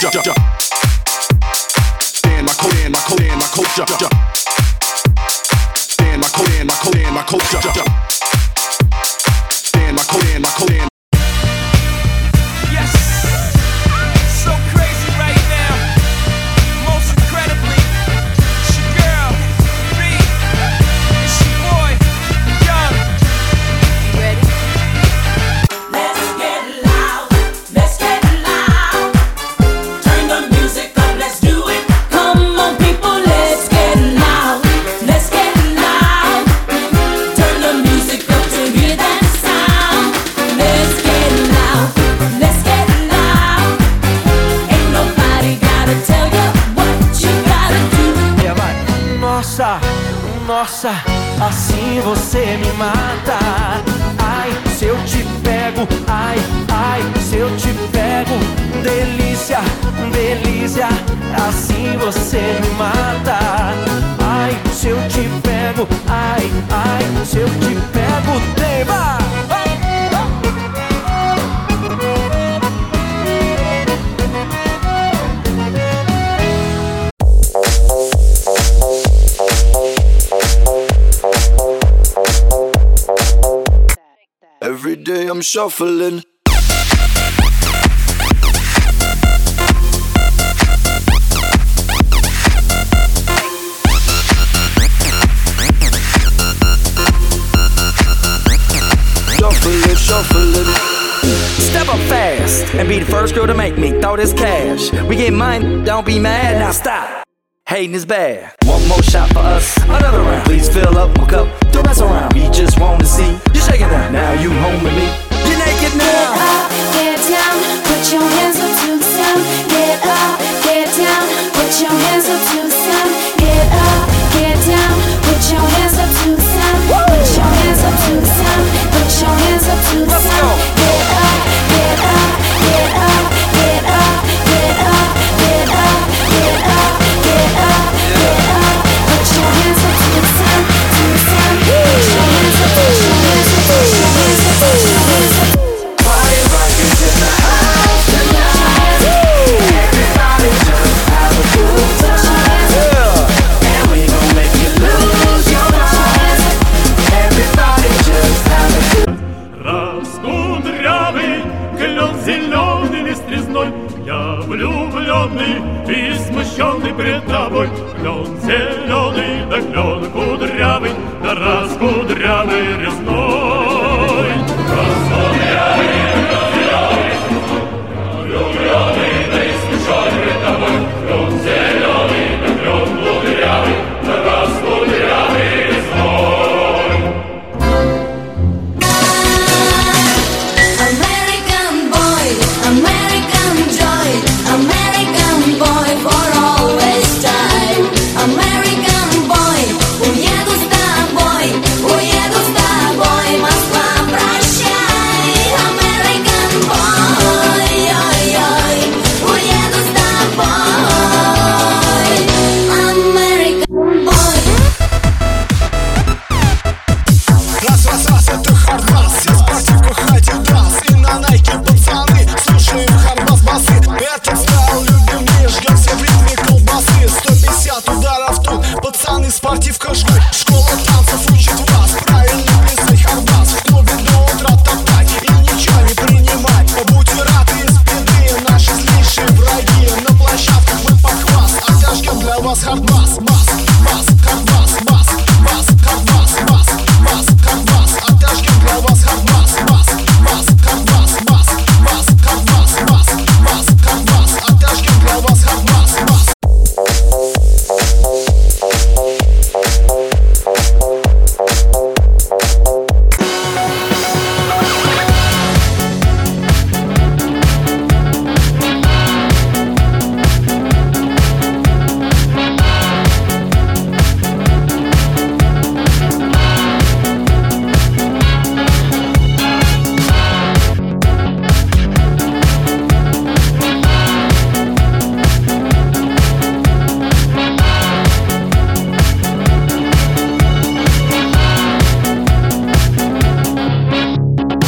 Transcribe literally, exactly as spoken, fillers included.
Stand my code, my code, my culture. Stand my code, my code, my culture. Stand my code, my code. Nossa, assim você me mata. Ai, se eu te pego, ai, ai, se eu te pego. Delícia, delícia, assim você me mata. Ai, se eu te pego, ai, ai, se eu te pego, tema. Every day I'm shuffling. Shuffling, shuffling. Step up fast and be the first girl to make me throw this cash. We get mine, don't be mad, now stop. Hating is bad. One more shot for us, another round. Please fill up my cup, don't mess around. We just want to see you shaking down. Now you home with me, you're naked now. Get up, get down, put your hands up to the sound. Get up, get down, put your hands up to the sound. Get up, get down, put your hands up to the sound. Put your hands up to the sound. Put your hands up to the sound. Get up, get up, get up, get up, get up, get up, get up, get up, get up. Put your hands up to the sound, to the sound. Put your hands up, put your hands up, put your hands up, put your hands up. Party rockers in the house tonight. Everybody just have a good time. Yeah. And we gon' make you lose your mind. Everybody just have a good time. Раскудрявый, клен зеленый лист резной. Я влюбленный и смущенный пред тобой. Клен зеленый, да клен кудрявый, да раскудрявый резной. Раскудрявый, клен зеленый, влюбленный, да и смущенный пред тобой. Клен зеленый, да клен кудрявый, да раскудрявый резной. American boy, American joy, American boy for always time. American boy, уеду с тобой, уеду с тобой, Москва, прощай. American boy, ой-ой, уеду с тобой. American boy. Раз, раз, раз, это хардбас. Я спортивку ходил драс. И на найке пацаны слушаем хардбас басы. Этот стайл любим, не ждем все в ритме колбасы. Сто пятьдесят ударов тут, пацаны, спортивка жгут. Школа танца